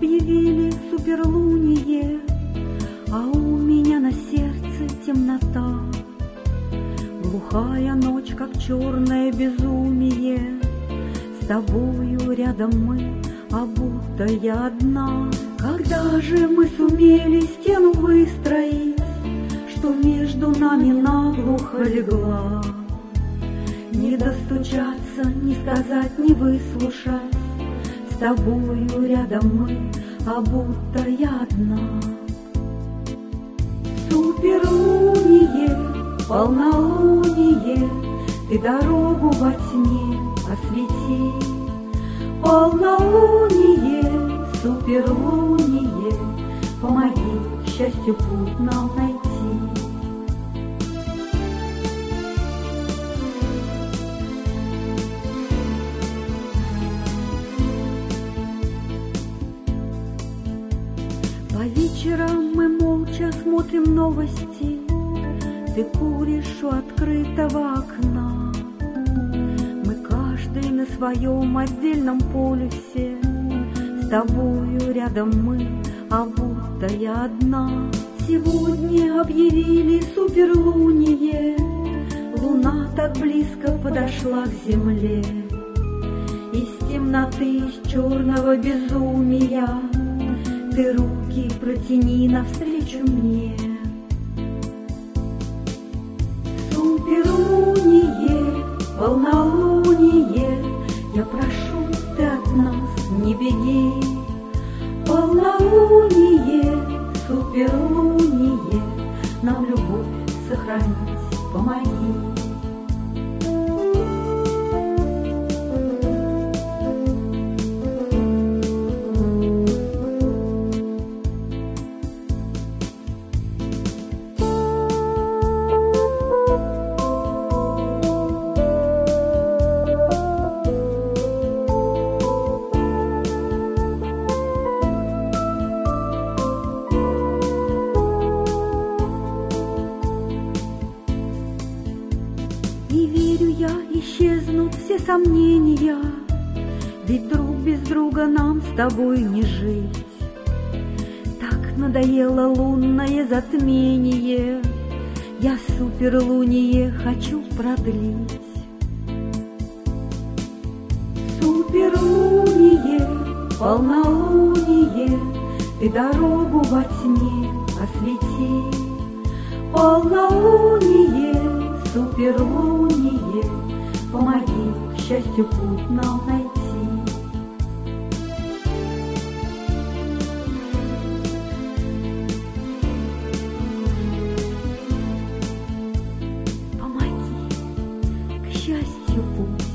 объявили суперлуние, а у меня на сердце темнота. Глухая ночь, как черное безумие, с тобою рядом мы, а будто я одна. Когда же мы сумели стену выстроить, что между нами наглухо легла? Не достучаться, не сказать, не выслушать, с тобою рядом мы, а будто я одна. Суперлуние, полнолуние, ты дорогу во тьме освети. Полнолуние, суперлуние, помоги счастью путь нам найти. По вечерам мы молча смотрим новости, ты куришь у открытого окна. Мы каждый на своем отдельном полюсе, с тобою рядом мы, а будто я одна. Сегодня объявили суперлуние, луна так близко подошла к земле. Из темноты, из черного безумия ты руки протяни навстречу мне. Суперлуние, полнолуние, я прошу, ты от нас не беги. Полнолуние, суперлуние, нам любовь сохранить помоги. И верю я, исчезнут все сомнения, ведь друг без друга нам с тобой не жить. Так надоело лунное затмение, я суперлуние хочу продлить. Суперлуние, полнолуние, ты дорогу во тьме освети. Полнолуние, суперлуние, помоги к счастью путь нам найти. Помоги к счастью путь